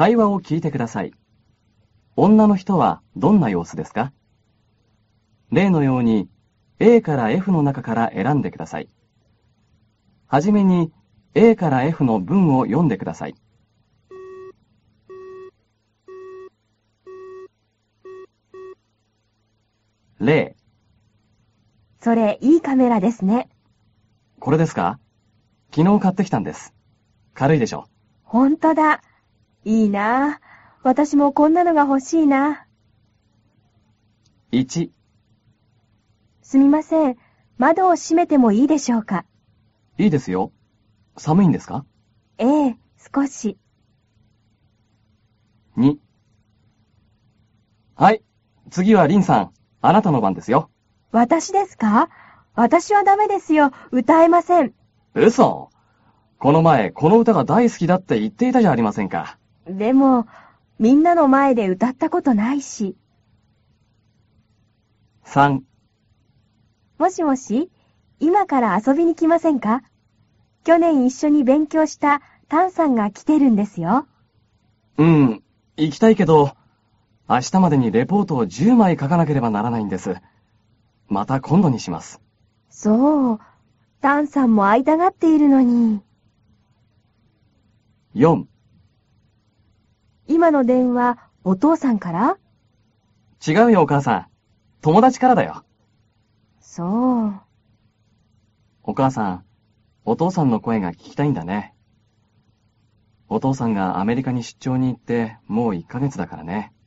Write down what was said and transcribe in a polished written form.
会話を聞いてください。女の人はどんな様子ですか？例のように A から F の中から選んでください。はじめに A から F の文を読んでください。例。 それいいカメラですね。 これですか？昨日買ってきたんです。軽いでしょ。 ほんとだ。いいな。私もこんなのが欲しいな。 1、 すみません。窓を閉めてもいいでしょうか？ いいですよ。寒いんですか？ ええ、少し。 2、はい、次はリンさん、あなたの番ですよ。 私ですか？私はダメですよ。歌えません。 嘘。この前、この歌が大好きだって言っていたじゃありませんか。 でも、みんなの前で歌ったことないし。 3、 もしもし、今から遊びに来ませんか？去年一緒に勉強したタンさんが来てるんですよ。 行きたいけど、明日までにレポートを10枚書かなければならないんです。また今度にします。 そう、タンさんも会いたがっているのに。 4、 今の電話、お父さんから？ 違うよお母さん。友達からだよ。 そう。 お母さん、お父さんの声が聞きたいんだね。お父さんがアメリカに出張に行ってもう1ヶ月だからね。